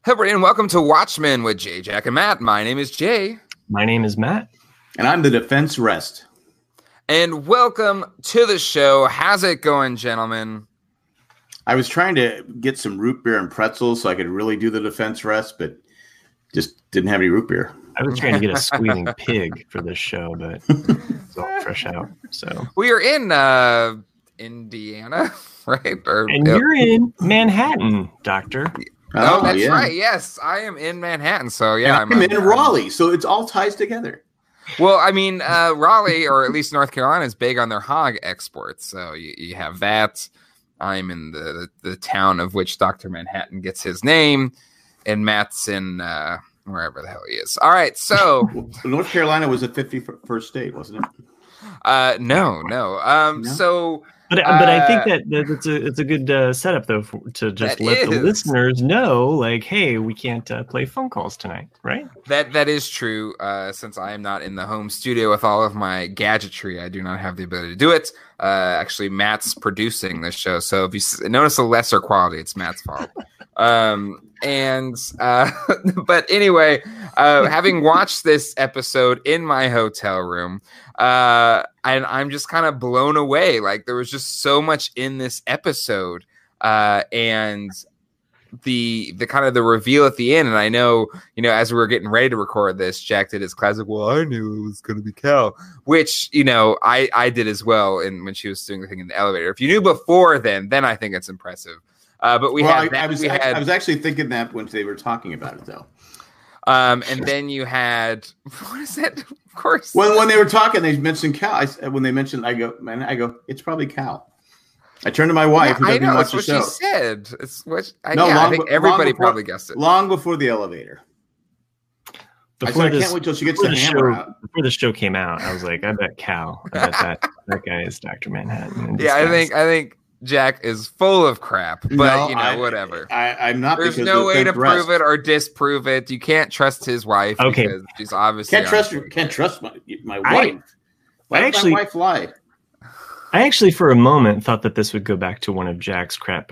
Hey, everybody, and welcome to Watchmen with Jay, Jack, and Matt. My name is Jay. My name is Matt. And I'm the Defense Rest. And welcome to the show. How's it going, gentlemen? I was trying to get some root beer and pretzels so I could really do the Defense Rest, but just didn't have any root beer. I was trying to get a squealing pig for this show, but it's all fresh out. So we are in Indiana, right? You're in Manhattan, Doctor. Oh, that's right. Yes, I am in Manhattan. So yeah, I'm in Raleigh. So it all ties together. Well, I mean, Raleigh, or at least North Carolina, is big on their hog exports. So you have that. I'm in the town of which Dr. Manhattan gets his name, and Matt's in wherever the hell he is. All right, so North Carolina was the 51st state, wasn't it? No. So. But I think that it's a good setup though to just let the listeners know, like, hey, we can't play phone calls tonight, right? That is true. Since I am not in the home studio with all of my gadgetry, I do not have the ability to do it. Actually, Matt's producing this show, so if you notice a lesser quality, it's Matt's fault. But anyway, having watched this episode in my hotel room, and I'm just kind of blown away. Like, there was just so much in this episode, and the kind of the reveal at the end. And I know, as we were getting ready to record this, Jack did his classic, well, I knew it was going to be Cal, which, I did as well. And when she was doing the thing in the elevator, if you knew before then I think it's impressive. But I was actually thinking that when they were talking about it, though. And then you had, what is that? Of course. When they were talking, they mentioned Cal. I go, it's probably Cal. I turned to my wife. Who doesn't watch the show. She said. It's what I think everybody probably guessed it. Long before the elevator. I can't wait till she gets the hammer out. Before the show came out, I was like, I bet Cal. I bet that guy is Dr. Manhattan. Yeah, I think Jack is full of crap, but whatever. I'm not. There's no way to prove it or disprove it. You can't trust his wife because she's obviously can't trust my wife. Why does my wife lie? I actually, for a moment, thought that this would go back to one of Jack's crap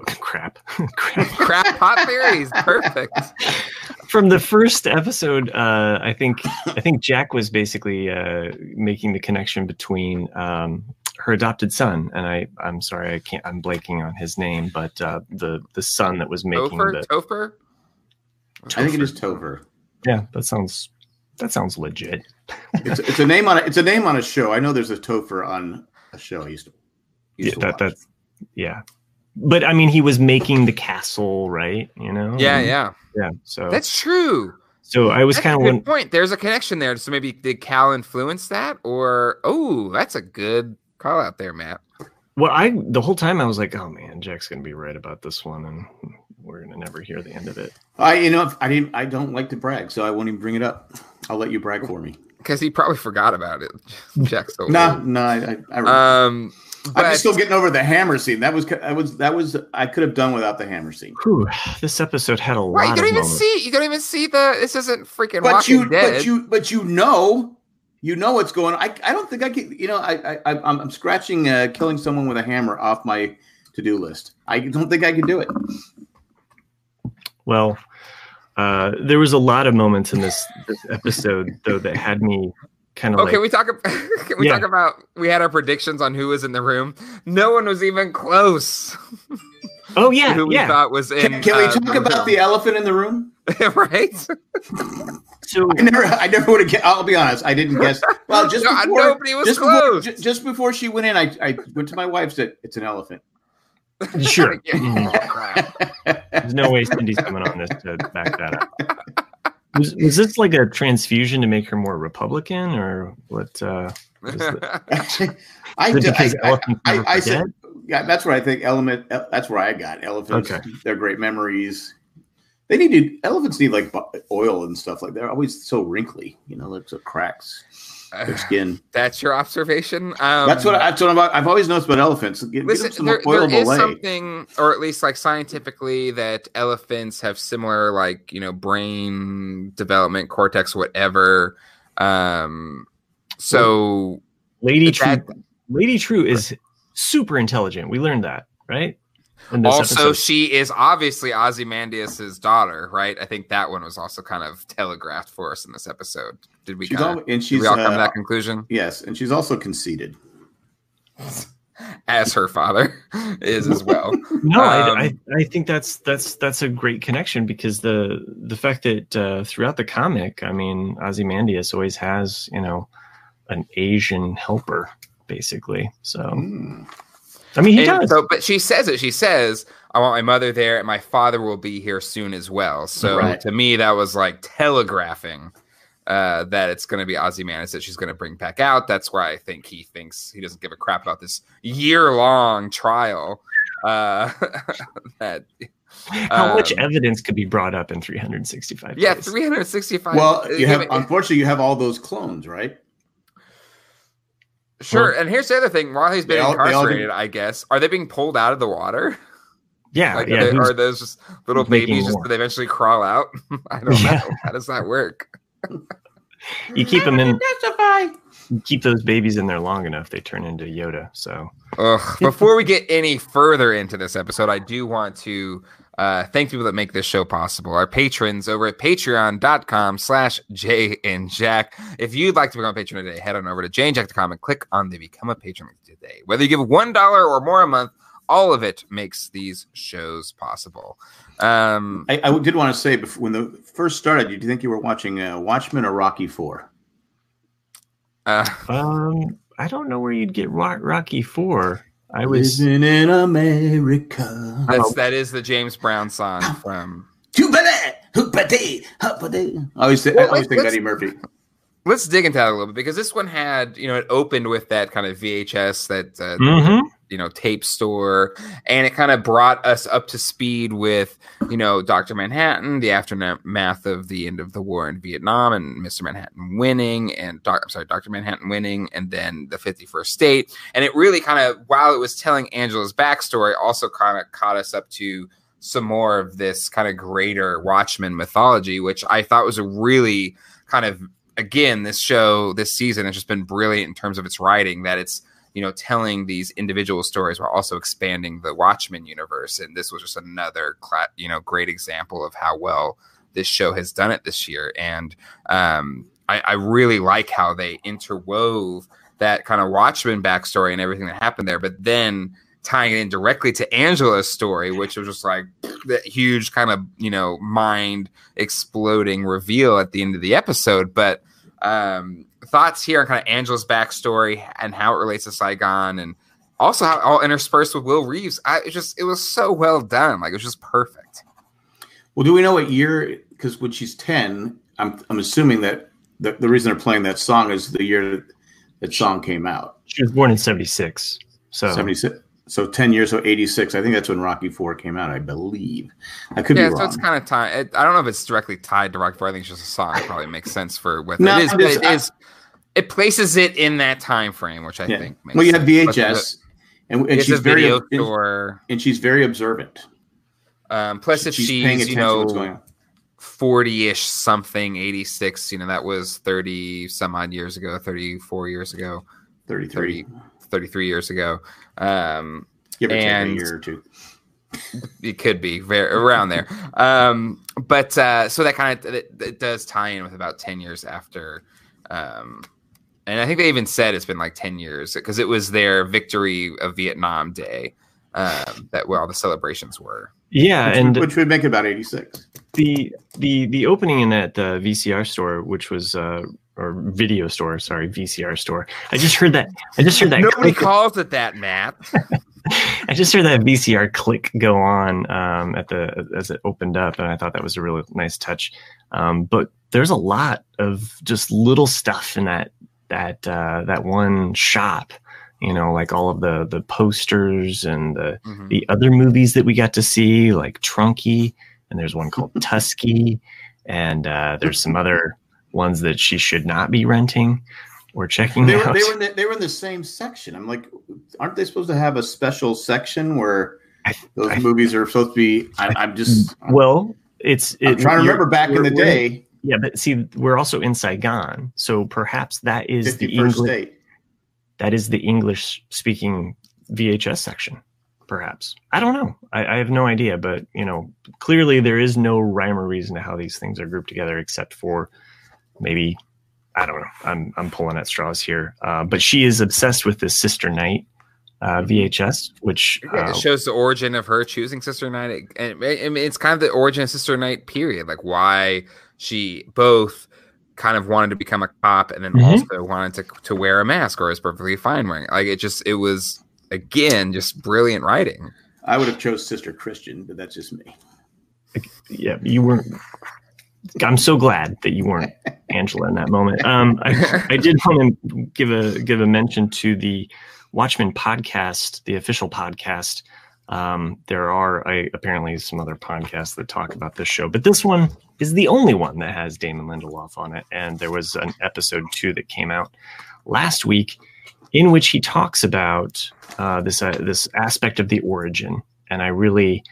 hot theories. Perfect. From the first episode, I think Jack was basically making the connection between her adopted son, and I'm sorry, I'm blanking on his name, but the son that was making Topher? I think it is Topher. Yeah, that sounds legit. It's a name on a show. I know there's a Topher on a show I used to watch. Yeah. But I mean, he was making the castle, right? Yeah. So that's true. So I was kind of good point. There's a connection there. So maybe did Cal influence that, or that's a good call out there, Matt. Well, the whole time I was like, oh man, Jack's gonna be right about this one, and we're gonna never hear the end of it. I don't like to brag, so I won't even bring it up. I'll let you brag for me. Because he probably forgot about it. Jack's so No, I'm just still getting over the hammer scene. That was I could have done without the hammer scene. Whew, this episode had a lot. You don't even see this isn't freaking Walking Dead. But you know what's going on. I don't think I can. I'm scratching killing someone with a hammer off my to-do list. I don't think I can do it. Well, there was a lot of moments in this episode though that had me kind of. Okay, we talk about we had our predictions on who was in the room. No one was even close. Oh yeah, who we thought was in. Can we talk about the elephant in the room? Right. So I never would have guessed. I'll be honest, I didn't guess. Well, nobody was close. Just before she went in, I went to my wife and said, "It's an elephant." Sure. There's no way Cindy's coming on this to back that up. Was this like a transfusion to make her more Republican, or what? Actually, I said, yeah, that's what I think. That's where I got elephants. Okay. They're great memories. Elephants need like oil and stuff like that. They're always so wrinkly, like so cracks. Their skin. That's your observation. That's what I've always noticed about elephants. Give them some oil there is something, or at least like scientifically, that elephants have similar, like brain development, cortex, whatever. Lady True is super intelligent. We learned that, right? Also, she is obviously Ozymandias's daughter, right? I think that one was also kind of telegraphed for us in this episode. Did we all come to that conclusion? Yes, and she's also conceited. As her father is as well. No, I think that's a great connection, because the fact that throughout the comic, I mean, Ozymandias always has, an Asian helper, basically. So, I mean, he does. So, but she says it. She says, "I want my mother there, and my father will be here soon as well." So to me, that was like telegraphing that it's going to be Ozymandias that she's going to bring back out. That's why I think he thinks he doesn't give a crap about this year-long trial. That how much evidence could be brought up in 365 days? Yeah, 365. Well, unfortunately, you have all those clones, right? Sure, and here's the other thing. While he's been incarcerated, I guess, are they being pulled out of the water? Yeah, are those just little babies just that eventually crawl out? I don't know. How does that work? You keep them in. You keep those babies in there long enough, they turn into Yoda. So, before we get any further into this episode, I do want to thank people that make this show possible. Our patrons over at patreon.com/Jay and Jack. If you'd like to become a patron today, head on over to jayandjack.com and click on the Become a Patron today. Whether you give $1 or more a month, all of it makes these shows possible. I did want to say, when the first started, did you think you were watching Watchmen or Rocky IV? I don't know where you'd get Rocky IV. I was living in America. That is the James Brown song from. I always think Eddie Murphy. Let's dig into that a little bit, because this one had, it opened with that kind of VHS, that tape store, and it kind of brought us up to speed with, Dr. Manhattan, the aftermath of the end of the war in Vietnam, and Mr. Manhattan winning, and Dr. Manhattan winning, and then the 51st state. And it really kind of, while it was telling Angela's backstory, also kind of caught us up to some more of this kind of greater Watchmen mythology, which I thought was a really kind of, again, this show, this season has just been brilliant in terms of its writing, that it's, telling these individual stories while also expanding the Watchmen universe. And this was just another, great example of how well this show has done it this year. And I really like how they interwove that kind of Watchmen backstory and everything that happened there, but then tying it in directly to Angela's story, which was just like that huge kind of, mind exploding reveal at the end of the episode. But thoughts here on kind of Angela's backstory and how it relates to Saigon, and also how all interspersed with Will Reeves. It was so well done. Like, it was just perfect. Well, do we know what year? Because when she's 10, I'm assuming that the reason they're playing that song is the year that song came out. She was born in 76. So 76. So 10 years, so 86. I think that's when Rocky IV came out, I believe. I could be wrong. So it's kind of tied. I don't know if it's directly tied to Rocky IV. I think it's just a song. It probably makes sense for what it is. But it is. It places it in that time frame, which I think makes you have VHS, and she's very and she's very observant. Plus, if she's paying attention to what's going on. 40-ish something, 86, that was 30 some odd years ago, 34 years ago, 33 years ago. Give or take a year or two. It could be around there. But so that kind of it does tie in with about 10 years after. And I think they even said it's been like 10 years, because it was their victory of Vietnam Day that where all the celebrations were. Yeah, which would make it about 86. The opening in that VCR store, which was or video store, sorry, VCR store. I just heard that. Nobody calls it that, Matt. I just heard that VCR click go on as it opened up, and I thought that was a really nice touch. But there's a lot of just little stuff in that one shop. Like all of the posters and the other movies that we got to see, like Trunky, and there's one called Tusky, and there's some other ones that she should not be renting or checking out. They were in the same section. I'm like, aren't they supposed to have a special section where those movies are supposed to be? I'm trying to remember back in the day. Yeah, but see, we're also in Saigon, so perhaps that is the English state. That is the English-speaking VHS section. perhaps. I don't know. I have no idea, but clearly there is no rhyme or reason to how these things are grouped together, except for maybe, I don't know. I'm pulling at straws here. But she is obsessed with this Sister Night VHS, which it shows the origin of her choosing Sister Night. And it's kind of the origin of Sister Night period, like why she both kind of wanted to become a cop and then also wanted to wear a mask, or is perfectly fine wearing it. Like it was again just brilliant writing. I would have chose Sister Christian, but that's just me. Yeah, you weren't. I'm so glad that you weren't Angela in that moment. I did want to give a mention to the Watchmen podcast, the official podcast. There are apparently some other podcasts that talk about this show, but this one is the only one that has Damon Lindelof on it. And there was an episode 2 that came out last week in which he talks about this aspect of the origin. And I really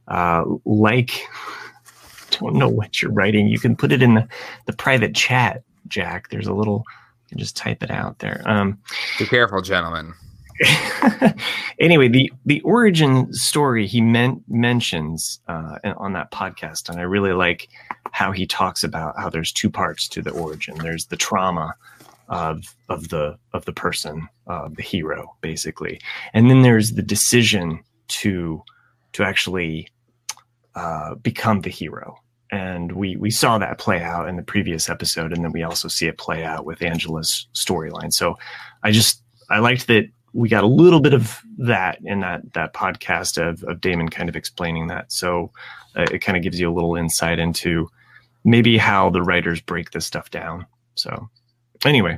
don't know what you're writing. You can put it in the private chat, Jack. There's a little, you can just type it out there. Be careful, gentlemen. Anyway, the origin story he mentions on that podcast, and I really like how he talks about how there's 2 parts to the origin. There's the trauma of the person, the hero, basically, and then there's the decision to actually become the hero. And we saw that play out in the previous episode, and then we also see it play out with Angela's storyline. So I liked that we got a little bit of that in that podcast of Damon kind of explaining that. So it kind of gives you a little insight into maybe how the writers break this stuff down. So anyway,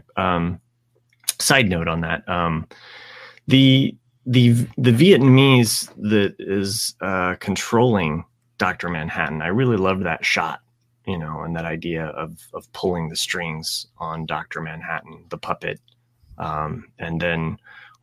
side note on that, the Vietnamese that is controlling Dr. Manhattan, I really loved that shot, and that idea of pulling the strings on Dr. Manhattan, the puppet. And then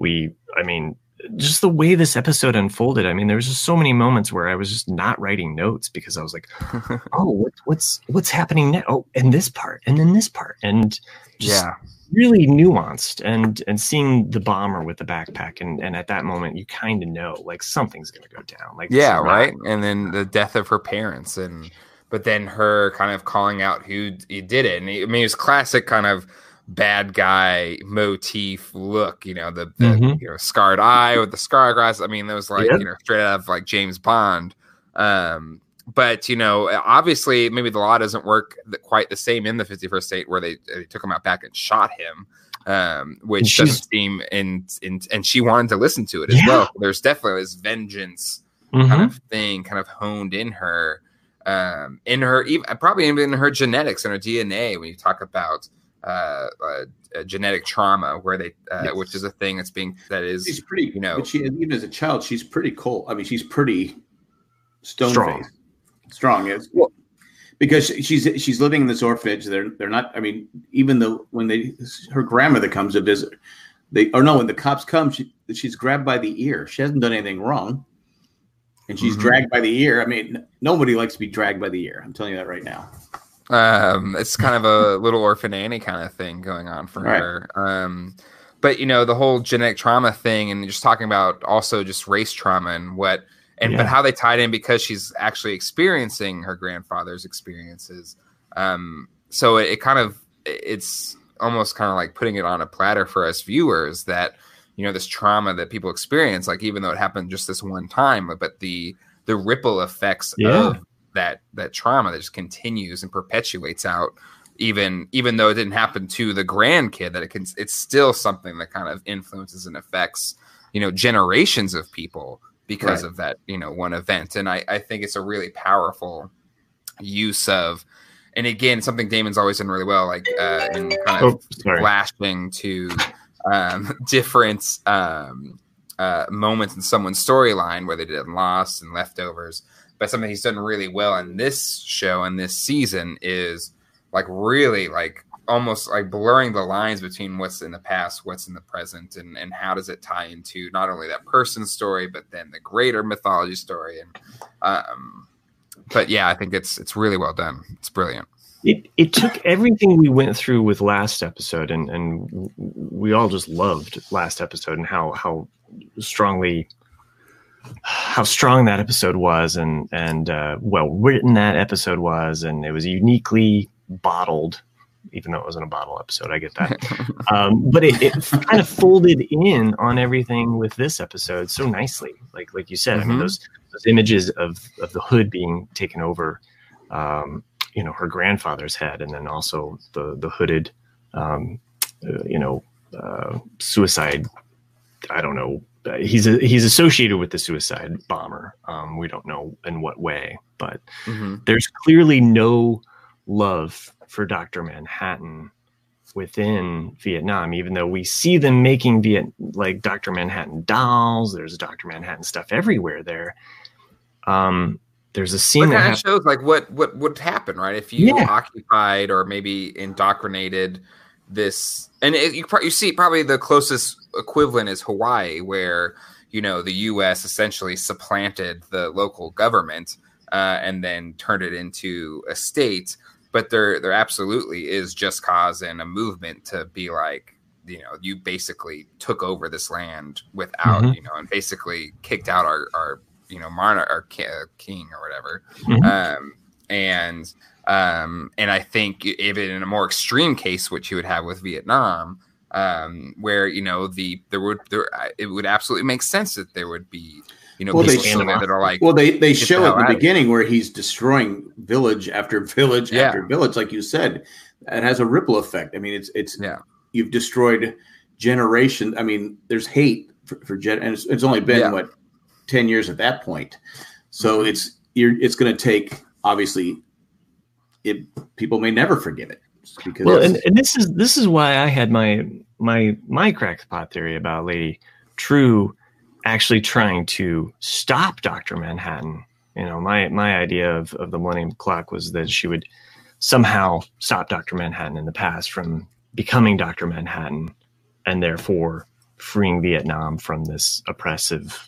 just the way this episode unfolded. I mean, there was just so many moments where I was just not writing notes because I was like, oh, what's happening now? Oh, and this part, and then this part. And just really nuanced and seeing the bomber with the backpack. And at that moment, you kind of know, like, something's going to go down. Like, right. And then the death of her parents. But then her kind of calling out who did it. And it was classic kind of bad guy motif look, the scarred eye with the scar glass. I mean, that was like, straight out of like James Bond. But, obviously maybe the law doesn't work quite the same in the 51st state where they took him out back and shot him, which doesn't seem and she wanted to listen to it as well. There's definitely this vengeance kind of thing kind of honed in her, probably even in her genetics and her DNA when you talk about genetic trauma where they which is a thing she's pretty but she, even as a child, she's pretty cold. I mean, she's pretty stone-faced. Strong, yes. Well, because she's living in this orphanage. They're not, I mean, even though when her grandmother comes to visit, when the cops come, she's grabbed by the ear. She hasn't done anything wrong, and she's dragged by the ear. I mean, nobody likes to be dragged by the ear. I'm telling you that right now. It's kind of a Little Orphan Annie kind of thing going on for her. But the whole genetic trauma thing, and just talking about also just race trauma and but how they tied in because she's actually experiencing her grandfather's experiences. So it's almost kind of like putting it on a platter for us viewers that, this trauma that people experience, like, even though it happened just this one time, but the ripple effects of that trauma that just continues and perpetuates out, even though it didn't happen to the grandkid, that it's still something that kind of influences and affects, generations of people because of that, one event. And I think it's a really powerful use of, and again, something Damon's always done really well, like in kind of flashing to different moments in someone's storyline where they did Lost and Leftovers. But something he's done really well in this show and this season is like really like almost like blurring the lines between what's in the past, what's in the present, and how does it tie into not only that person's story, but then the greater mythology story. And but yeah, I think it's really well done. It's brilliant. It took everything we went through with last episode, and we all just loved last episode and how strongly how strong that episode was, and well written that episode was, and it was uniquely bottled, even though it wasn't a bottle episode. I get that, but it kind of folded in on everything with this episode so nicely. Like you said, I mean those images of the hood being taken over, her grandfather's head, and then also the hooded, suicide. I don't know. He's associated with the suicide bomber. We don't know in what way, but there's clearly no love for Dr. Manhattan within Vietnam, even though we see them making Dr. Manhattan dolls. There's Dr. Manhattan stuff everywhere there. There's a scene that kind of shows like what would happen, right? If you occupied or maybe indoctrinated this, and you see probably the closest equivalent is Hawaii, where the U.S. essentially supplanted the local government and then turned it into a state. But there absolutely is just cause and a movement to be like, you basically took over this land without and basically kicked out our monarch, our king or whatever. And I think even in a more extreme case, which you would have with Vietnam, where it would absolutely make sense that there would be people that are like, they show at the beginning where he's destroying village after village after village, like you said. It has a ripple effect. I mean, it's you've destroyed generation. I mean, there's hate for and it's only been 10 years at that point. So it's going to take, obviously, people may never forgive it. Because and this is why I had my crackpot theory about Lady Trieu actually trying to stop Dr. Manhattan. My idea of the Millennium Clock was that she would somehow stop Dr. Manhattan in the past from becoming Dr. Manhattan, and therefore freeing Vietnam from this oppressive,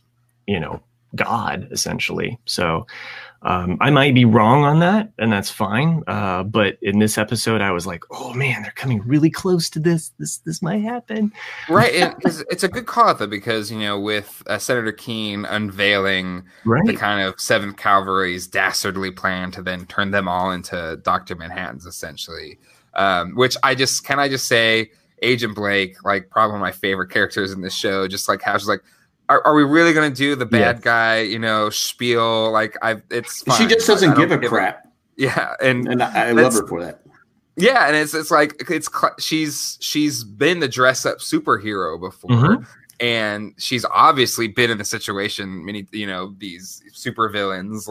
God, essentially. So I might be wrong on that, and that's fine. But in this episode, I was like, "Oh man, they're coming really close to this. This might happen." Right, it's a good call though, because with Senator Keene unveiling the kind of 7th Cavalry's dastardly plan to then turn them all into Dr. Manhattans, essentially. Which I just say, Agent Blake, like probably one of my favorite characters in this show. Just like how she's like, Are we really going to do the bad guy, spiel? Like, it's fine. She just doesn't give a crap. Yeah, and I love her for that. Yeah, and it's like she's been the dress up superhero before, and she's obviously been in the situation many these supervillains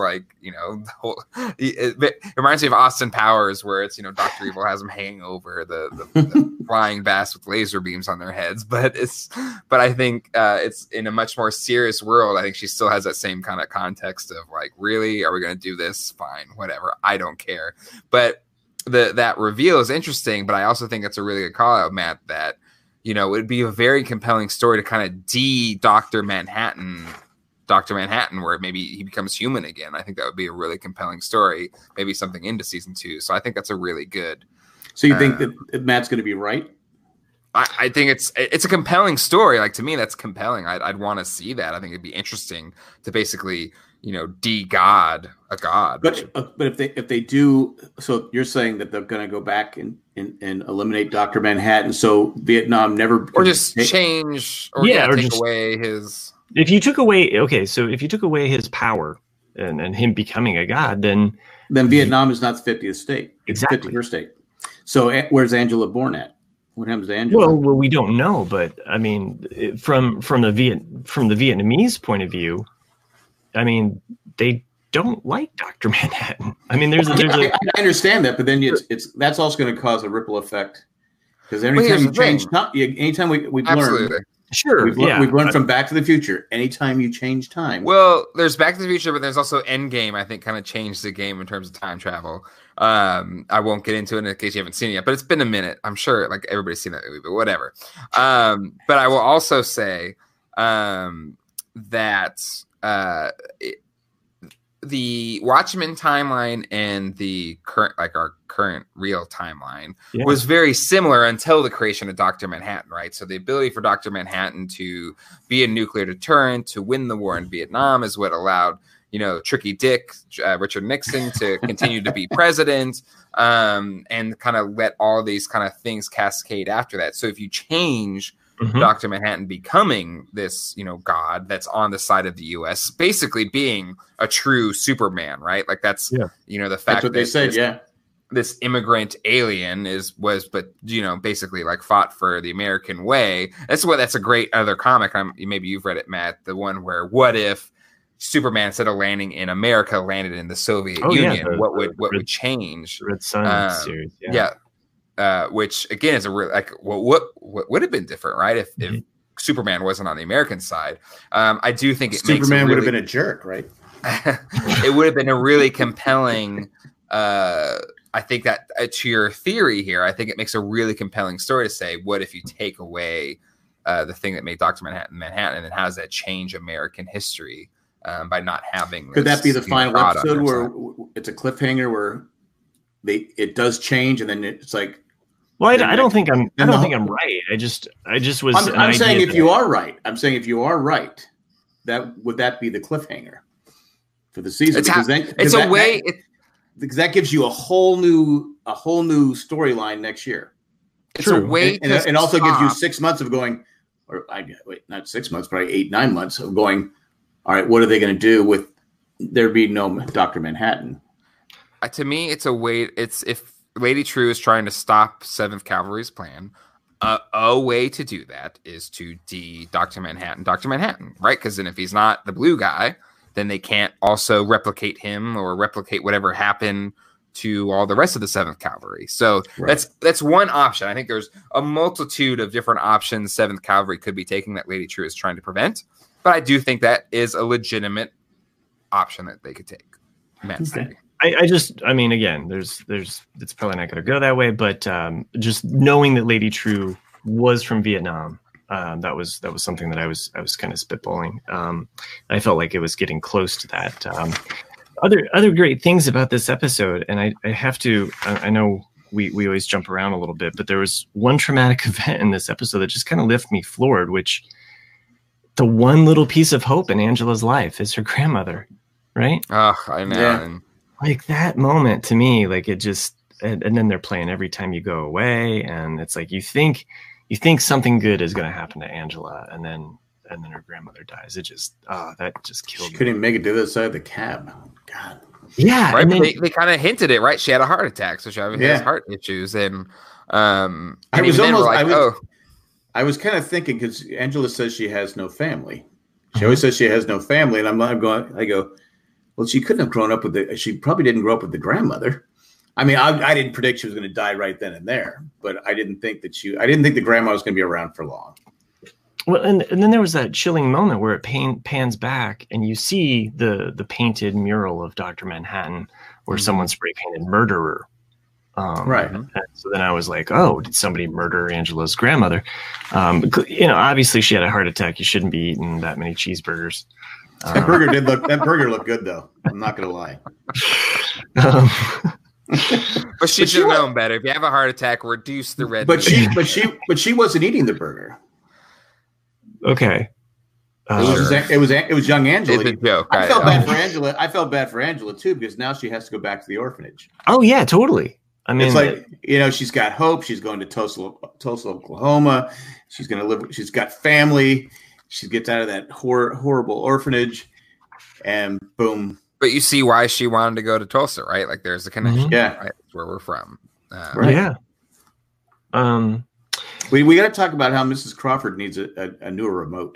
it reminds me of Austin Powers, where it's Dr. Evil has them hanging over the flying bats with laser beams on their heads, but I think it's in a much more serious world. I think she still has that same kind of context of like, really, are we going to do this? Fine, whatever, I don't care. But that reveal is interesting, but I also think it's a really good call out, Matt, that it'd be a very compelling story to kind of Dr. Manhattan, where maybe he becomes human again. I think that would be a really compelling story, maybe something into season 2. So I think that's a really good. So you think that Matt's going to be right? I think it's a compelling story. Like, to me, that's compelling. I'd want to see that. I think it'd be interesting to basically, de-god a god. But if they do, so you're saying that they're going to go back and eliminate Dr. Manhattan, so Vietnam never, or just change, or take away his. If you took away his power and him becoming a god, then Vietnam is not the 50th state. Exactly. 51st state. So where's Angela born at? What happens to Angela? Well, we don't know, but I mean, from the Vietnamese point of view, I mean, they don't like Dr. Manhattan. I mean, I understand that, but then that's also going to cause a ripple effect, because anytime we've learned. Sure. We've learned from Back to the Future. Anytime you change time. Well, there's Back to the Future, but there's also Endgame, I think, kind of changed the game in terms of time travel. I won't get into it in case you haven't seen it yet, but it's been a minute. I'm sure like everybody's seen that movie, but whatever. But I will also say that the Watchmen timeline and the current, like our current real timeline, was very similar until the creation of Dr. Manhattan, right? So the ability for Dr. Manhattan to be a nuclear deterrent, to win the war in Vietnam, is what allowed, Tricky Dick, Richard Nixon, to continue to be president, and kind of let all these kind of things cascade after that. So if you change Dr. Manhattan becoming this, God that's on the side of the U.S., basically being a true Superman, right? Like that's, the fact that's what they said, this immigrant alien was basically like fought for the American way. That's a great other comic. Maybe you've read it, Matt, the one where what if Superman, instead of landing in America, landed in the Soviet Union? What would change? Red Sun series, which again is a real what would have been different, right? If Superman wasn't on the American side. I do think Superman would have been a jerk, right? It would have been a really compelling. I think that to your theory here, I think it makes a really compelling story to say, what if you take away the thing that made Dr. Manhattan, and how does that change American history by not having this? Could that be the final episode where it's a cliffhanger where it does change and then it's like? Well, I don't think I'm right. I just was. I'm saying if you are right, would that be the cliffhanger for the season? Because that gives you a whole new storyline next year. It's a way, and also gives you 6 months of going, not 6 months, probably 8-9 months of going. All right, what are they going to do with there being no Dr. Manhattan? To me, it's a way. It's if Lady True is trying to stop 7th Cavalry's plan. A way to do that is to Dr. Manhattan, right? Because then if he's not the blue guy, then they can't also replicate him or replicate whatever happened to all the rest of the 7th Cavalry. So that's one option. I think there's a multitude of different options 7th Cavalry could be taking that Lady True is trying to prevent. But I do think that is a legitimate option that they could take. Matt's theory. Again, there's it's probably not going to go that way, but just knowing that Lady True was from Vietnam, that was something that I was kind of spitballing. I felt like it was getting close to that. Other great things about this episode, and I have to. I know we always jump around a little bit, but there was one traumatic event in this episode that just kind of left me floored. Which the one little piece of hope in Angela's life is her grandmother, right? Oh, I know. Yeah. Like that moment to me, like it just, and then they're playing Every Time You Go Away, and it's like you think something good is going to happen to Angela, and then her grandmother dies. It just, that just killed me. She couldn't even make it to the other side of the cab. God. Yeah, right. And then, they kind of hinted it, right? She had a heart attack, so she has heart issues, and I was kind of thinking because Angela says she has no family. She always says she has no family, and I go. Well, she couldn't have grown up she probably didn't grow up with the grandmother. I mean, I didn't predict she was going to die right then and there, but I didn't think the grandma was going to be around for long. Well, and then there was that chilling moment where it pans back and you see the painted mural of Dr. Manhattan where someone spray painted murderer. Right. So then I was like, oh, did somebody murder Angela's grandmother? Obviously she had a heart attack. You shouldn't be eating that many cheeseburgers. That burger looked good though. I'm not gonna lie. But she should have known better. If you have a heart attack, reduce the red. But she wasn't eating the burger. Okay. It was young Angela. It's a joke. I felt bad for Angela. I felt bad for Angela too because now she has to go back to the orphanage. Oh yeah, totally. I mean, it's like she's got hope. She's going to Tulsa, Oklahoma. She's going to live. She's got family. She gets out of that horrible orphanage, and boom. But you see why she wanted to go to Tulsa, right? Like there's a connection. Mm-hmm. Yeah, right? That's where we're from. Right. Yeah. We got to talk about how Mrs. Crawford needs a newer remote,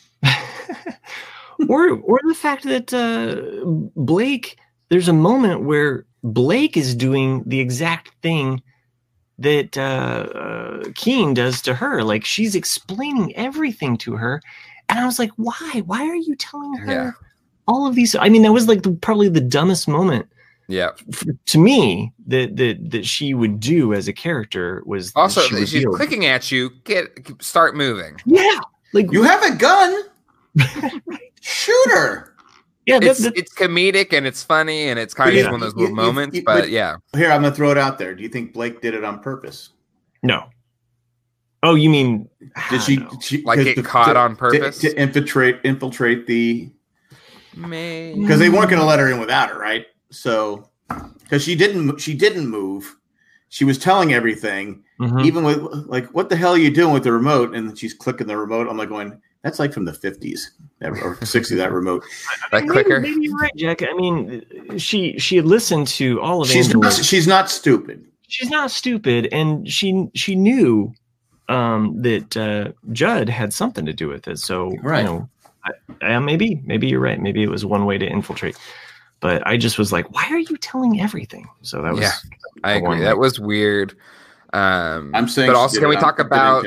or the fact that Blake. There's a moment where Blake is doing the exact thing that Keen does to her. Like she's explaining everything to her, and I was like, "Why? Why are you telling her all of these?" I mean, that was like probably the dumbest moment. Yeah, to me, that she would do as a character was also she's clicking at you. Start moving. Yeah, like you have a gun. Shoot her. it's comedic and it's funny and it's kind of just one of those little moments. But yeah, here I'm gonna throw it out there. Do you think Blake did it on purpose? No. Oh, you mean did she like get caught on purpose to infiltrate the? Because they weren't going to let her in without her, right? So because she didn't move. She was telling everything, even with like, what the hell are you doing with the remote? And she's clicking the remote. I'm like going, that's like from the 50s or 60s, that remote. That clicker. Maybe you're right, Jack. I mean, she had listened to all of She's not stupid. She's not stupid. And she knew that Judd had something to do with it. So, right. You know, maybe you're right. Maybe it was one way to infiltrate. But I just was like, why are you telling everything? So that was I agree. That was weird. I'm saying, but also, can we talk about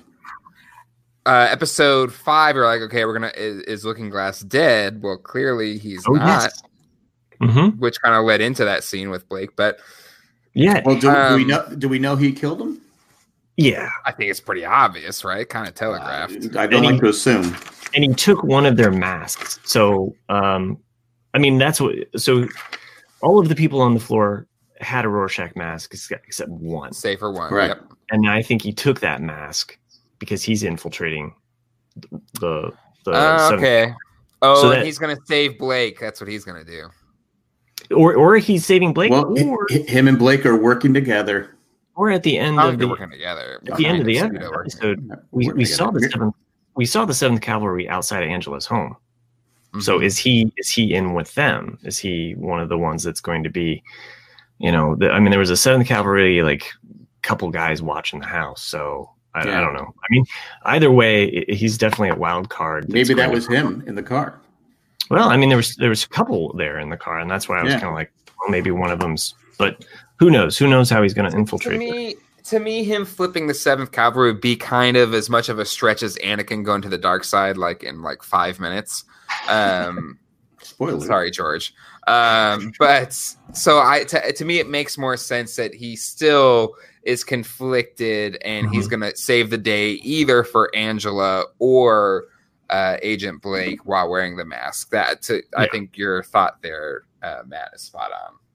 episode 5? We're like, okay, is Looking Glass dead? Well, clearly he's not. Yes. Which kind of led into that scene with Blake. But yeah, well, do we know he killed him? Yeah, I think it's pretty obvious, right? Kind of telegraphed. I don't like to assume. And he took one of their masks. So, I mean, that's what. So, all of the people on the floor had a Rorschach mask except one. Save for one, right? Yep. And I think he took that mask because he's infiltrating the. Okay. Oh, so he's going to save Blake. That's what he's going to do. Or he's saving Blake. Well, or him and Blake are working together. Or at the end of the working together. At the end of the episode, we saw the seventh. We saw the 7th Cavalry outside of Angela's home. Mm-hmm. So is he in with them? Is he one of the ones that's going to be, you know? I mean, there was a 7th Cavalry like couple guys watching the house. So I don't know. I mean, either way, he's definitely a wild card. Maybe that was him in the car. Well, I mean, there was a couple there in the car, and that's why I was kind of like, well, maybe one of them's. But who knows? Who knows how he's going to infiltrate? To me, him flipping the 7th Cavalry would be kind of as much of a stretch as Anakin going to the dark side, like in like 5 minutes. Spoiler. Sorry, George. But so to me, it makes more sense that he still is conflicted and he's going to save the day either for Angela or Agent Blake while wearing the mask. I think your thought there, Matt, is spot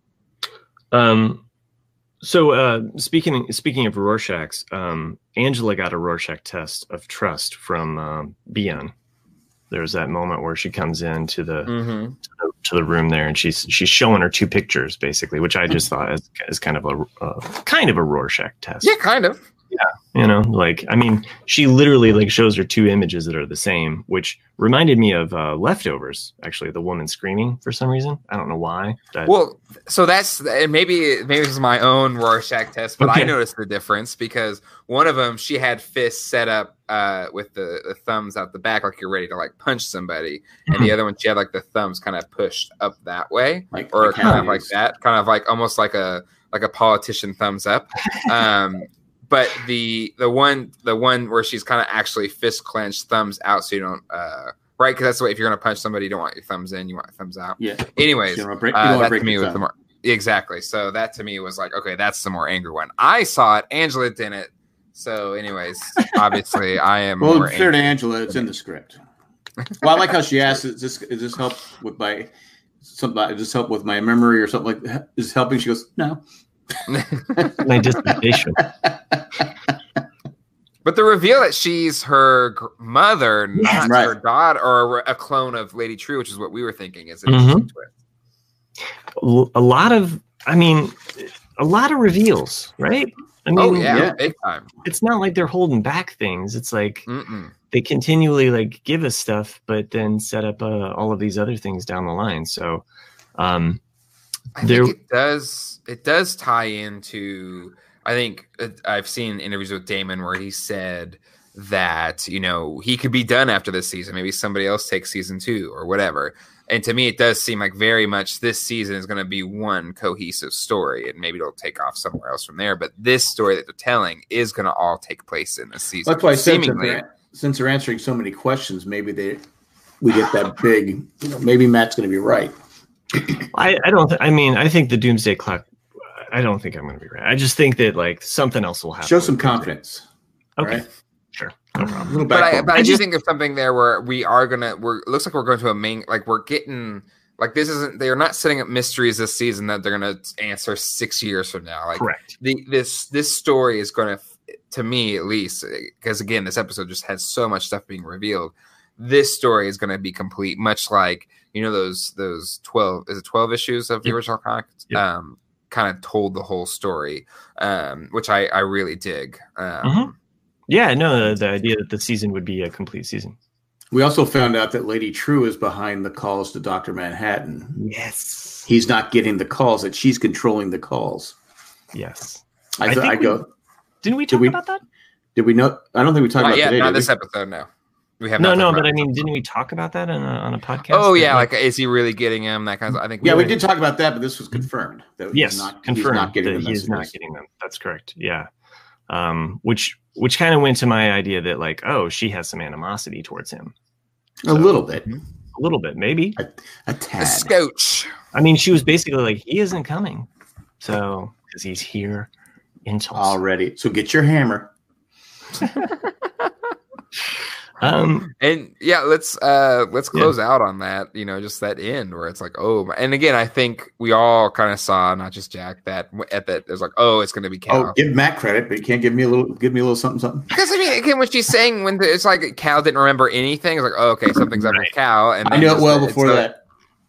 on. So speaking of Rorschachs, Angela got a Rorschach test of trust from Bian. There's that moment where she comes into to the room there, and she's showing her 2 pictures basically, which I just thought as kind of a Rorschach test. Yeah, kind of. Yeah, you know, like, I mean, she literally like shows her 2 images that are the same, which reminded me of Leftovers. Actually, the woman screaming for some reason. I don't know why. Well, so that's maybe it's my own Rorschach test, but I noticed the difference because one of them she had fists set up with the thumbs out the back, like you're ready to like punch somebody, and the other one she had like the thumbs kind of pushed up that way, or kind of like that, kind of like almost like a politician thumbs up. But the one where she's kind of actually fist clenched, thumbs out, so you don't right, because that's the way if you're gonna punch somebody, you don't want your thumbs in, you want your thumbs out. Yeah. Anyways, that to me was the more exactly. So that to me was like, okay, that's the more angry one. I saw it. Angela didn't. So, anyways, obviously, I am. Well, more fair to Angela, it's in the script. Well, I like how she asked, "Is this help with my somebody? Does this help with my memory or something like that? Is this helping?" She goes, "No." My dissertation. But the reveal that she's her mother, not her daughter, or a clone of Lady True, which is what we were thinking, is an interesting twist. A lot of reveals, right? I mean, big time. It's not like they're holding back things. It's like they continually like give us stuff, but then set up all of these other things down the line. So, I think it does tie into. I think I've seen interviews with Damon where he said that, you know, he could be done after this season. Maybe somebody else takes season 2 or whatever. And to me, it does seem like very much this season is going to be one cohesive story, and maybe it'll take off somewhere else from there. But this story that they're telling is going to all take place in this season. That's why since they're answering so many questions, maybe we get that big. You know, maybe Matt's going to be right. I think the Doomsday Clock. I don't think I'm going to be right. I just think that like something else will happen. Show some confidence. Okay, right? Sure. No problem. Little But backbone. I do think of something there where it looks like we're going to a main, like we're getting, like this isn't, they're not setting up mysteries this season that they're going to answer 6 years from now. Like Correct. This story is going to me at least, because again, this episode just has so much stuff being revealed. This story is going to be complete, much like, you know, those 12 issues of the original comic, kind of told the whole story, which I really dig. Yeah, no, the idea that the season would be a complete season. We also found out that Lady True is behind the calls to Dr. Manhattan. Yes. He's not getting the calls, that she's controlling the calls. Yes. Didn't we talk about that? Did we know? I don't think we talked about it today. Not this episode, no. We have no, but I mean, didn't we talk about that on a podcast? Oh, yeah, like, is he really getting him? That kind of, I think. Yeah, we did talk about that, but this was confirmed. Confirmed he's not getting them. That's correct. Yeah. Which kind of went to my idea that, like, oh, she has some animosity towards him. A little bit, maybe a tad. A scotch. I mean, she was basically like, he isn't coming, so because he's here in Tulsa already. So get your hammer. And yeah, let's close out on that, you know, just that end where it's like, oh, and again, I think we all kind of saw, not just Jack, that at that there's like, oh, it's going to be Cal. Oh, give Matt credit, but you can't give me a little something. Because I mean, again, what she's saying when it's like Cal didn't remember anything, it's like, oh, okay, something's up with Cal, and I knew it well before that.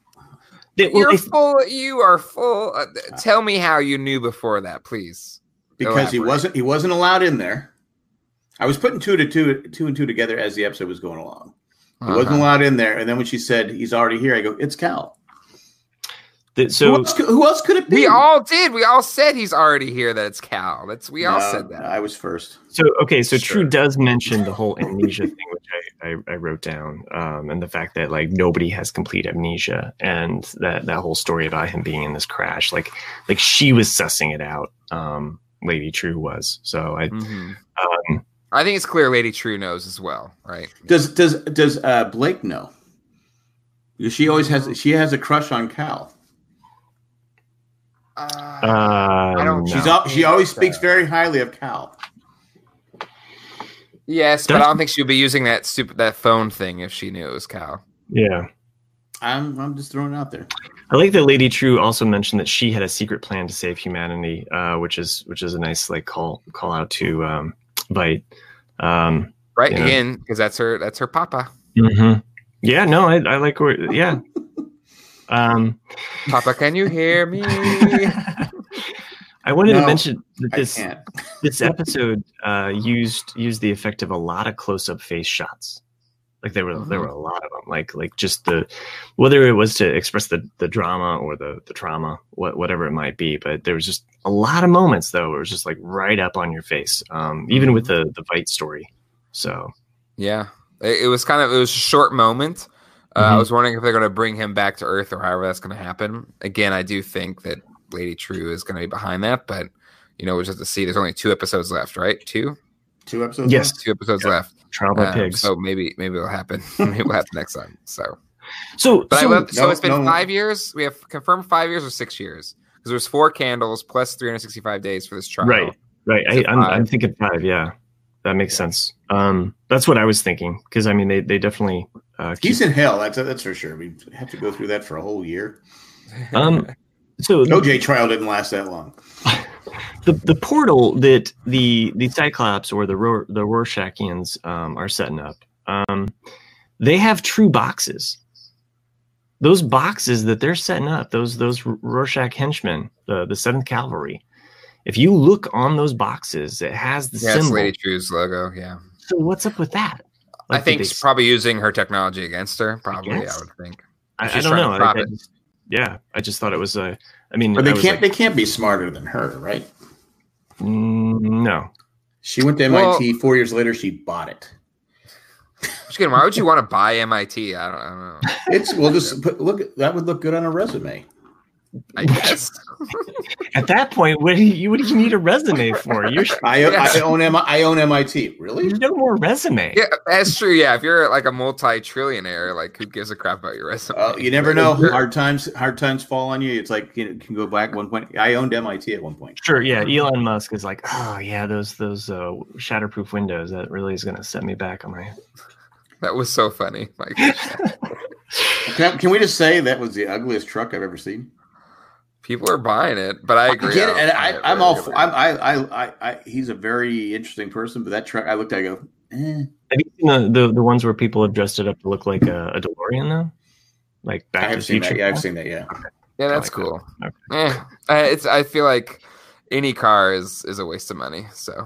You are full. Tell me how you knew before that, please. Because he wasn't allowed in there. I was putting two and two together as the episode was going along. He wasn't allowed in there, and then when she said he's already here, I go, it's Cal. So who else could it be? We all did. We all said he's already here. That it's Cal. We all said that. I was first. So okay, so sure. True does mention the whole amnesia thing, which I wrote down, and the fact that like nobody has complete amnesia, and that whole story about him being in this crash, like she was sussing it out. Lady True was. So I think it's clear Lady True knows as well, right? Does Blake know? She has a crush on Cal. I don't know. She always speaks very highly of Cal. Yes, but I don't think she'd be using that phone thing if she knew it was Cal. Yeah. I'm just throwing it out there. I like that Lady True also mentioned that she had a secret plan to save humanity, which is a nice like call out to Vite. Right, again, because that's her papa. Mm-hmm. Yeah, no, I like where, yeah. Papa, can you hear me? I wanted to mention that this episode used the effect of a lot of close-up face shots. Like there were a lot of them. Like just whether it was to express the drama or the trauma, whatever it might be. But there was just a lot of moments though where it was just like right up on your face. Even with the Vite story. So yeah, it was a short moment. I was wondering if they're going to bring him back to Earth or however that's going to happen. Again, I do think that Lady True is going to be behind that, but you know, we'll just have to see. There's only 2 episodes left, right? 2 episodes. Yes, left? 2 episodes left. Trial by pigs. So maybe it'll happen. Maybe it'll happen next time. So it's been 5 years. We have confirmed 5 years or 6 years because there's 4 candles plus 365 days for this trial. Right. I'm thinking 5. Yeah, that makes sense. That's what I was thinking because I mean they definitely. He's in hell. That's for sure. We have to go through that for a whole year. So OJ trial didn't last that long. The portal that the Cyclops or the Rorschachians are setting up, they have true boxes. Those boxes that they're setting up, those Rorschach henchmen, the 7th Cavalry. If you look on those boxes, it has the symbol. It's Lady True's logo. Yeah. So what's up with that? Like, I think she's probably using her technology against her. Probably, I would think. I don't know. I just thought it was a. I mean, but they can't be smarter than her, right? No. She went to MIT. 4 years later, she bought it. Why would you want to buy MIT? I don't know. That would look good on a resume. I guess. At that point, what do you need a resume for? I own MIT. Really? There's no more resume. Yeah, that's true. Yeah, if you're like a multi-trillionaire, like who gives a crap about your resume? You never know. Hard times fall on you. It's like you can go back one point. I owned MIT at one point. Sure. Yeah. Elon Musk is like, oh yeah, those shatterproof windows. That really is going to set me back on my. That was so funny. Like, can we just say that was the ugliest truck I've ever seen? People are buying it, but I agree. I get it, and I'm all. He's a very interesting person, but that truck, I looked at, I go. Have you seen the ones where people have dressed it up to look like a DeLorean though? Like Back to the Future. Yeah, I've seen that. Yeah. Yeah, that's cool. That. Okay. I feel like any car is a waste of money. So,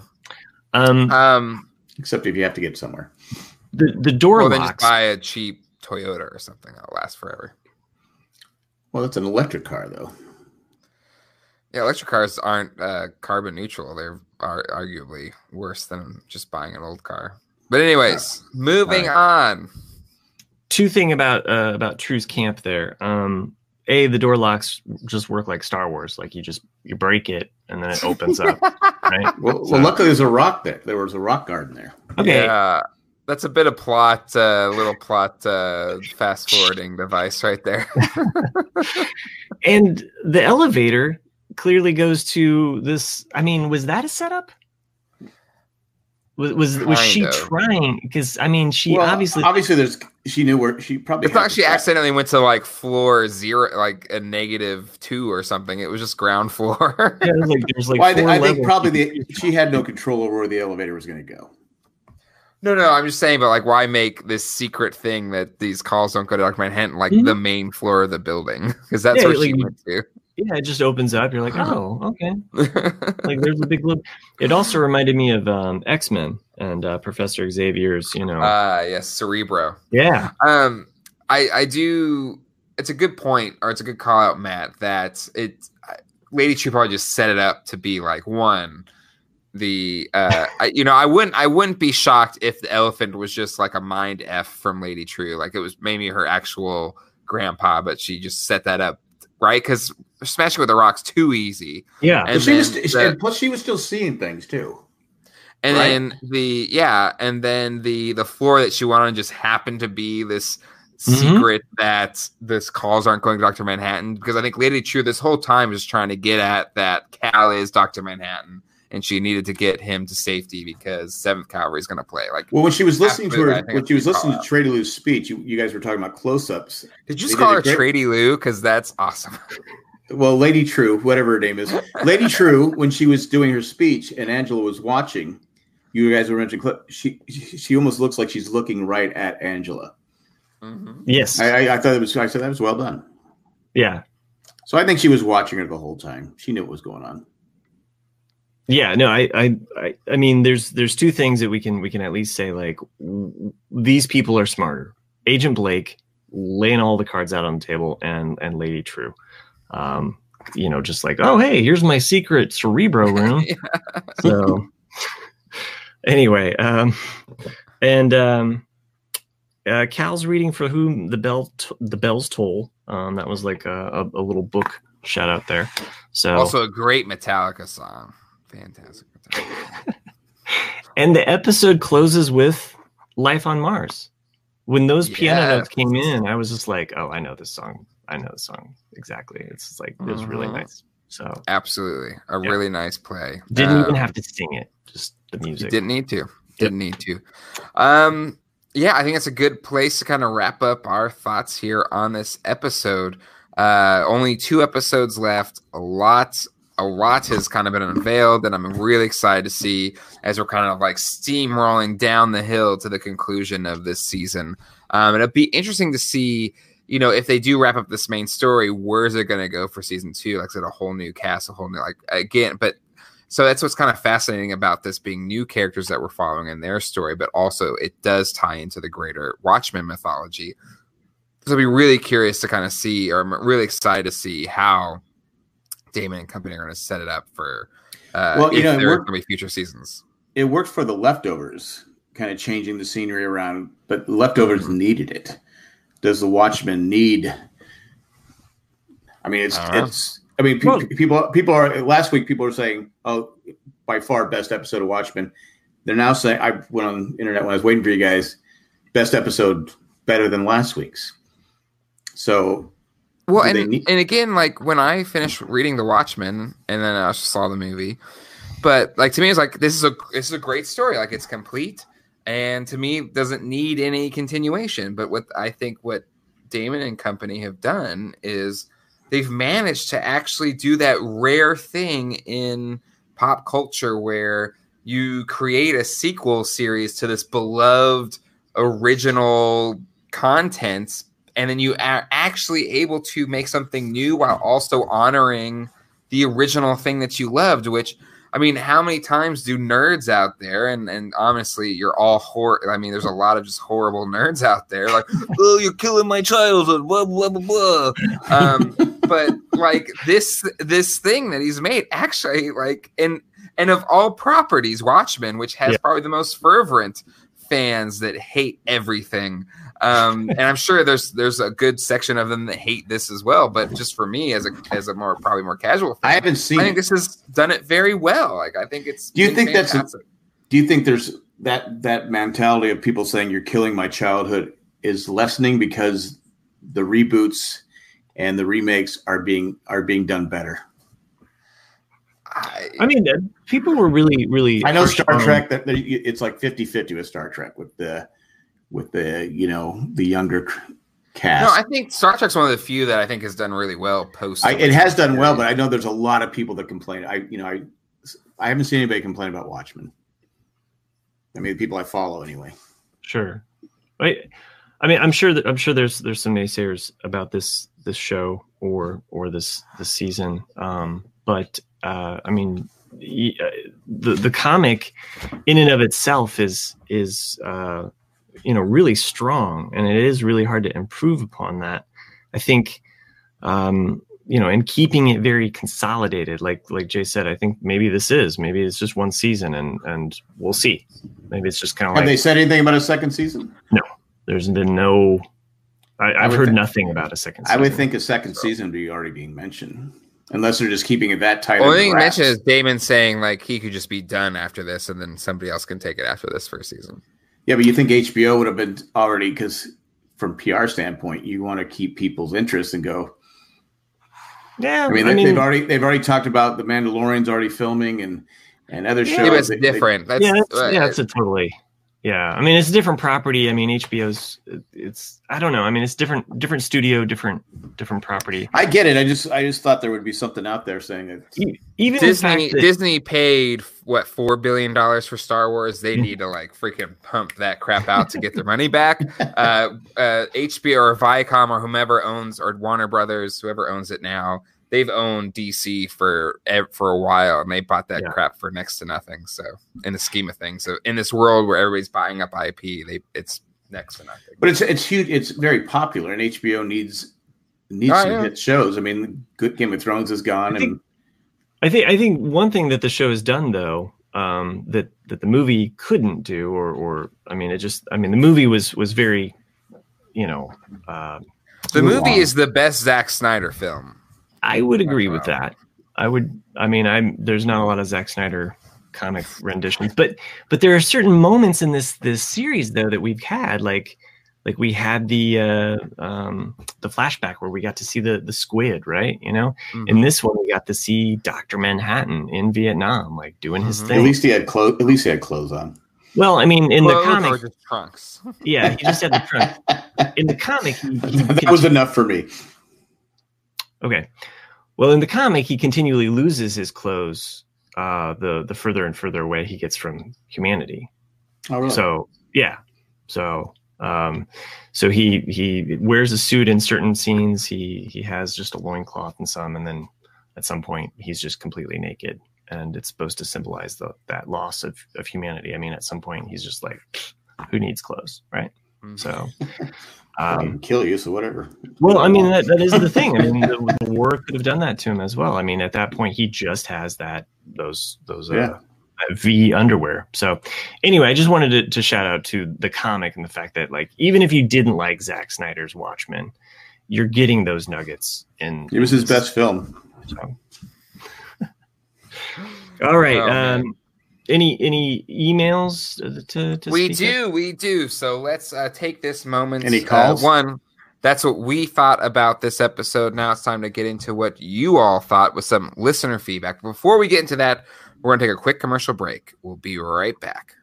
except if you have to get somewhere. The door locks. Then just buy a cheap Toyota or something that'll last forever. Well, that's an electric car, though. Yeah, electric cars aren't carbon neutral. They're arguably worse than just buying an old car. But anyways, moving on. Two thing about True's camp there. The door locks just work like Star Wars. Like you break it and then it opens up. Right. Well, luckily there's a rock there. There was a rock garden there. Okay. Yeah, that's a bit of little plot fast forwarding device right there. And the elevator clearly goes to this. I mean, was that a setup? Was she trying? Because I mean, obviously she knew where she probably. It's not she accidentally went to like floor 0, like a -2 or something. It was just ground floor. Yeah, there's like. Well, I think probably she had no control over where the elevator was going to go. No, I'm just saying, but like, why make this secret thing that these calls don't go to Dr. Manhattan like the main floor of the building? Because that's where she went to. Yeah, it just opens up. You're like, oh, okay. Like there's a big loop. It also reminded me of X-Men and Professor Xavier's, yes, Cerebro. Yeah. I do. It's a good point, or it's a good call out, Matt, that Lady True probably just set it up to be like one. I wouldn't be shocked if the elephant was just like a mind F from Lady True. Like it was maybe her actual grandpa, but she just set that up. Right, because smashing with the rock's too easy. Yeah, and plus she was still seeing things too. And then the floor that she went on just happened to be this secret that this calls aren't going to Dr. Manhattan. Because I think Lady True this whole time is trying to get at that Cal is Dr. Manhattan, and she needed to get him to safety because 7th Cavalry is going to play. Like, well, when she was listening to Trady Lou's speech, you guys were talking about close-ups. Did you just call her Trady Lou? Because that's awesome. Well, Lady True, whatever her name is, Lady True, when she was doing her speech and Angela was watching, you guys were mentioning clip. She almost looks like she's looking right at Angela. Mm-hmm. Yes, I thought it was. I said that was well done. Yeah. So I think she was watching her the whole time. She knew what was going on. Yeah, no, I mean, there's two things that we can at least say, like, these people are smarter. Agent Blake laying all the cards out on the table, and Lady True, just like, oh hey, here's my secret Cerebro room. Yeah. So anyway, Cal's reading For Whom the Bells Toll. That was like a little book shout out there. So also a great Metallica song. Fantastic. And the episode closes with Life on Mars. When those piano notes came in, I was just like, oh, I know this song. Exactly. It's just like, it was really nice. So absolutely. A really nice play. Didn't even have to sing it. Just the music. Didn't need to. I think it's a good place to kind of wrap up our thoughts here on this episode. Only 2 episodes left. A lot has kind of been unveiled, and I'm really excited to see as we're kind of like steamrolling down the hill to the conclusion of this season. And it'll be interesting to see, if they do wrap up this main story, where's it going to go for season 2? Like I said, a whole new cast, a whole new, but so that's what's kind of fascinating about this being new characters that we're following in their story, but also it does tie into the greater Watchmen mythology. So I'll be really curious to kind of see, or I'm really excited to see how Damon and company are going to set it up for there are going to be future seasons. It worked for The Leftovers, kind of changing the scenery around, but The Leftovers needed it. Does The Watchmen need I mean, I mean, people are last week. People were saying, "Oh, by far best episode of Watchmen." They're now saying, I went on the internet when I was waiting for you guys, best episode better than last week's. So, well, and again, like when I finished reading The Watchmen and then I saw the movie, but like to me, it's like this is a great story. Like it's complete, and to me, doesn't need any continuation. But what Damon and company have done is they've managed to actually do that rare thing in pop culture where you create a sequel series to this beloved original content, and then you are actually able to make something new while also honoring the original thing that you loved, which, I mean, how many times do nerds out there, and honestly, you're all I mean, there's a lot of just horrible nerds out there, like, oh, you're killing my childhood, blah, blah, blah, blah. But, like, this thing that he's made, actually, like, and of all properties, Watchmen, which has probably the most fervent fans that hate everything. And I'm sure there's a good section of them that hate this as well. But just for me, as a probably more casual fan, I haven't seen. I think this has done it very well. Like I think it's. Do you think do you think there's that mentality of people saying you're killing my childhood is lessening because the reboots and the remakes are being done better? I mean, people were really. I know Star Trek that it's like 50-50 with Star Trek with the the younger cast. No, I think Star Trek's one of the few that I think has done really well post. It has done well, but I know there's a lot of people that complain. I haven't seen anybody complain about Watchmen. I mean, the people I follow anyway. Sure, I mean, I'm sure there's some naysayers about this show or this season, but. I mean, the comic in and of itself is really strong, and it is really hard to improve upon that. I think, and keeping it very consolidated, like Jay said, I think maybe it's just one season, and we'll see. Maybe it's just kind of Have they said anything about a second season? No, there's been no. I've heard nothing about a second season. I would think a second season would be already being mentioned. Unless they're just keeping it that tight. Well, the thing you mentioned is Damon saying like he could just be done after this, and then somebody else can take it after this first season. Yeah, but you think HBO would have been already, because from PR standpoint, you want to keep people's interest and go. Yeah, I mean they've already talked about the Mandalorian's already filming and other shows. Yeah, but it's different. That's a totally. Yeah, I mean it's a different property. I mean HBO's. It's I don't know. I mean it's different studio, different property. I get it. I just thought there would be something out there saying that even Disney paid what $4 billion for Star Wars. They need to like freaking pump that crap out to get their money back. HBO or Viacom or whomever owns, or Warner Brothers, whoever owns it now. They've owned DC for a while, and they bought that crap for next to nothing. So, in the scheme of things, so in this world where everybody's buying up IP, it's next to nothing. But it's huge. It's very popular, and HBO needs some hit shows. I mean, good Game of Thrones is gone, I think one thing that the show has done though, that the movie couldn't do, or I mean, the movie was very, the movie is the best Zack Snyder film. I would agree with that. There's not a lot of Zack Snyder comic renditions, but there are certain moments in this series though that we've had, like we had the flashback where we got to see the squid, right? Mm-hmm. In this one we got to see Dr. Manhattan in Vietnam, like doing his thing. At least he had clothes on. Well, I mean, in the comic, or just trunks. Yeah, he just had the trunks. In the comic, that was enough for me. Okay. Well, in the comic, he continually loses his clothes the further and further away he gets from humanity. Oh, really? So, yeah. So he wears a suit in certain scenes. He has just a loincloth in some, and then at some point he's just completely naked. And it's supposed to symbolize that loss of humanity. I mean, at some point he's just like, who needs clothes, right? Mm-hmm. So... I can kill you, so whatever. Well, I mean, that is the thing. I mean, the war could have done that to him as well. I mean, at that point, he just has those V underwear. So, anyway, I just wanted to shout out to the comic and the fact that, like, even if you didn't like Zack Snyder's Watchmen, you're getting those nuggets. It was his best film. So. All right. Any emails to we do. So let's take this moment. Any calls? One, that's what we thought about this episode. Now it's time to get into what you all thought with some listener feedback. Before we get into that, we're going to take a quick commercial break. We'll be right back.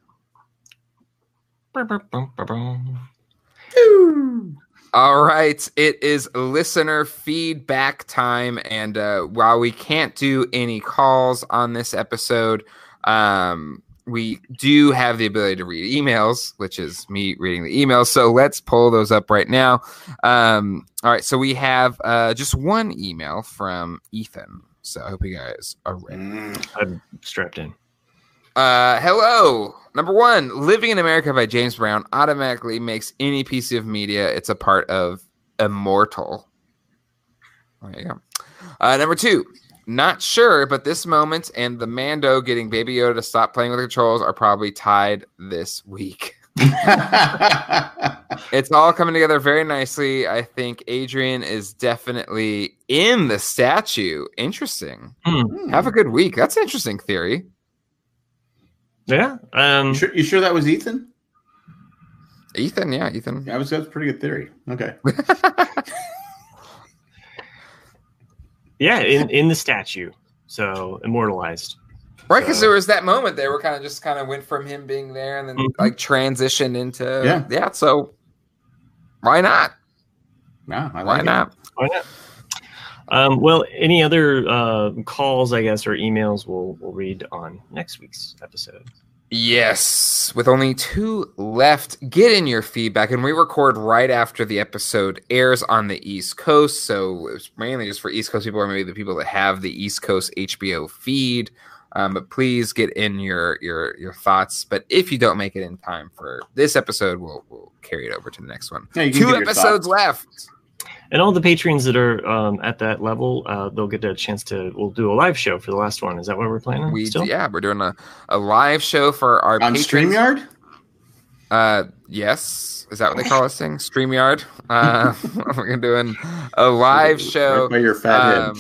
All right, it is listener feedback time, and while we can't do any calls on this episode, we do have the ability to read emails, which is me reading the emails. So let's pull those up right now. All right, so we have just one email from Ethan. So I hope you guys are ready. I'm strapped in. Hello. Number one, Living in America by James Brown automatically makes any piece of media it's a part of immortal. There you go. Number two, not sure, but this moment and the Mando getting Baby Yoda to stop playing with the controls are probably tied this week. It's all coming together very nicely. I think Adrian is definitely in the statue. Interesting. Have a good week. That's an interesting theory. Yeah. You sure that was Ethan? Ethan, yeah, Ethan. That's a pretty good theory. Okay. Yeah, in the statue. So immortalized. Right, because there was that moment there where kind of went from him being there and then like transitioned into yeah. So why not? No, why not? Why not? Well, any other calls, I guess, or emails we'll read on next week's episode. Yes, with only 2 left, get in your feedback, and we record right after the episode airs on the East Coast, so it's mainly just for East Coast people or maybe the people that have the East Coast HBO feed. But please get in your thoughts. But if you don't make it in time for this episode, we'll carry it over to the next one. Yeah, 2 episodes left. And all the patrons that are at that level, they'll get a chance we'll do a live show for the last one. Is that what we're planning? Yeah, we're doing a live show for our on patrons. StreamYard? Yes. Is that what they call this thing? StreamYard? We're doing a live show. Right by your fat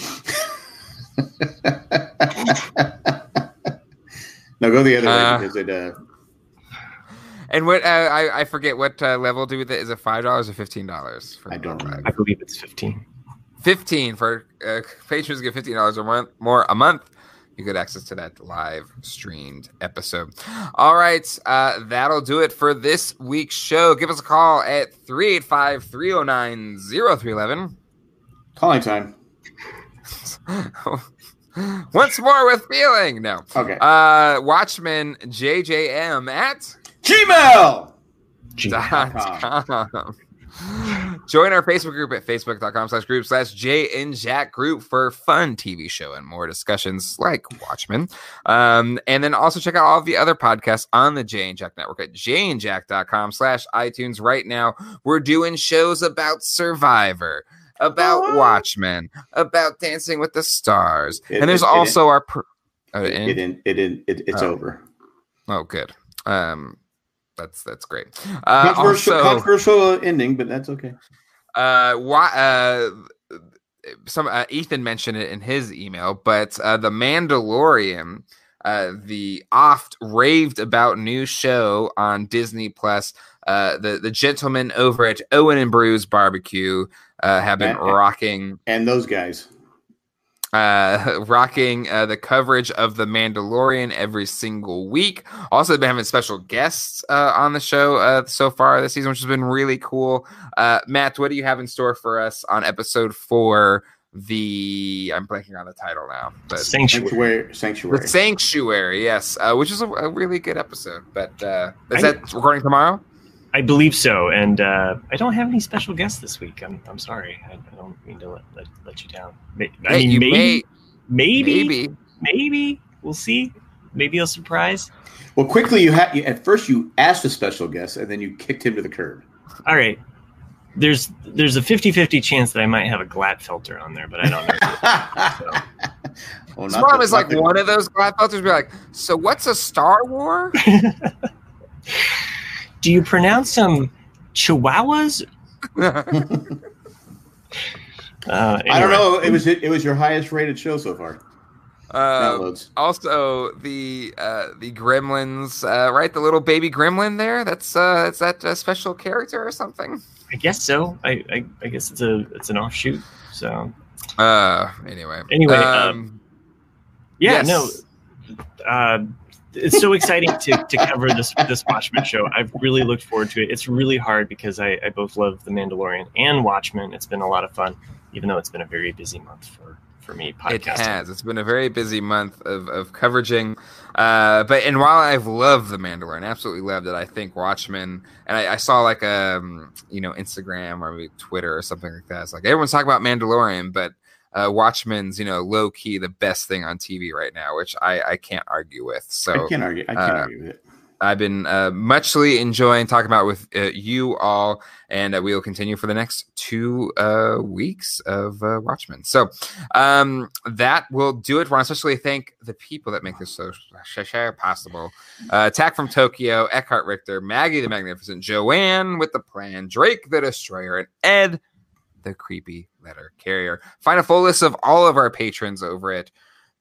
head. No, go the other way because it... And what I forget what level do with it. Is it $5 or $15? I don't know. I believe it's 15. 15 for patrons get $15 more a month. You get access to that live streamed episode. All right, that'll do it for this week's show. Give us a call at 385-309-0311. Calling time. Once more with feeling. No. Okay. Watchman JJM at Gmail.com. Join our Facebook group at facebook.com/group/Jay and Jack group for fun TV show and more discussions like Watchmen. And then also check out all of the other podcasts on the Jay and Jack Network at jayandjack.com/iTunes. Right now, we're doing shows about Survivor, about Watchmen, about Dancing with the Stars. And there's also our... It's over. Oh, good. That's great. Controversial ending, but that's okay. Ethan mentioned it in his email, but The Mandalorian, the oft raved about new show on Disney Plus, the gentlemen over at Owen and Brews Barbecue have been rocking, and those guys. Rocking the coverage of The Mandalorian every single week. Also, they've been having special guests on the show so far this season, which has been really cool. Matt, what do you have in store for us on episode 4? I'm blanking on the title now. But Sanctuary. The Sanctuary, yes, which is a really good episode. But is that recording tomorrow? I believe so, and I don't have any special guests this week. I'm sorry. I don't mean to let you down. Maybe. We'll see. Maybe a surprise. Well, quickly, at first you asked a special guest, and then you kicked him to the curb. All right. There's a 50-50 chance that I might have a Glatfelter on there, but I don't know. Well, the problem is like one of those Glatfelters be like, so what's a Star War? Do you pronounce them Chihuahuas? Anyway. I don't know. It was your highest rated show so far. Also, the Gremlins, right? The little baby Gremlin there. Is that a special character or something? I guess so. I guess it's an offshoot. So. Anyway. Yeah. Yes. No. It's so exciting to cover this Watchmen show. I've really looked forward to it. It's really hard because I both love The Mandalorian and Watchmen. It's been a lot of fun, even though it's been a very busy month for me podcasting. It has. It's been a very busy month of coveraging. But while I've loved The Mandalorian, absolutely loved it, I think Watchmen, and I saw like Instagram or maybe Twitter or something like that. It's like everyone's talking about Mandalorian, but Watchmen's, low key the best thing on TV right now, which I can't argue with. So I can't argue with it. I've been muchly enjoying talking about it with you all, and we will continue for the next 2 weeks of Watchmen. So that will do it. I want to especially thank the people that make this show possible. Attack from Tokyo, Eckhart Richter, Maggie the Magnificent, Joanne with the Plan, Drake the Destroyer, and Ed the Creepy Letter Carrier. Find a full list of all of our patrons over at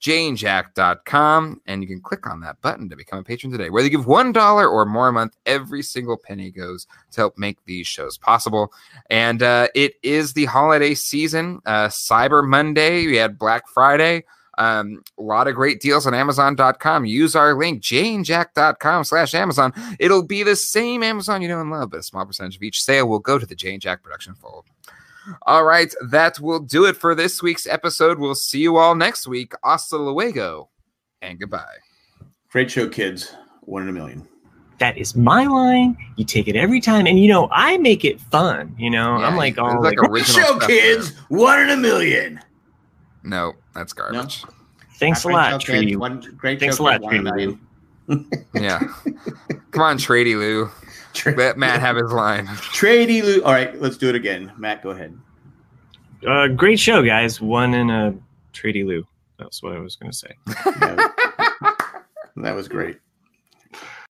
janejack.com, and you can click on that button to become a patron today. Whether you give $1 or more a month, every single penny goes to help make these shows possible. And it is the holiday season. Cyber Monday, we had Black Friday. A lot of great deals on Amazon.com. Use our link, janejack.com/Amazon. It'll be the same Amazon you know and love, but a small percentage of each sale will go to the Jane Jack production fold. All right, that will do it for this week's episode. We'll see you all next week. Hasta luego, and goodbye. Great show, kids. 1 in a million. That is my line. You take it every time, and I make it fun. Yeah, I'm like all like original show, kids. There. 1 in a million. No, that's garbage. No. Thanks a lot, Treaty. Thanks a lot, Treaty. Yeah. Come on, Trady Lou. Let Matt have his line. Trady Lou. All right, let's do it again. Matt, go ahead. Great show, guys. 1 in a Trady Lou. That's what I was going to say. That was great.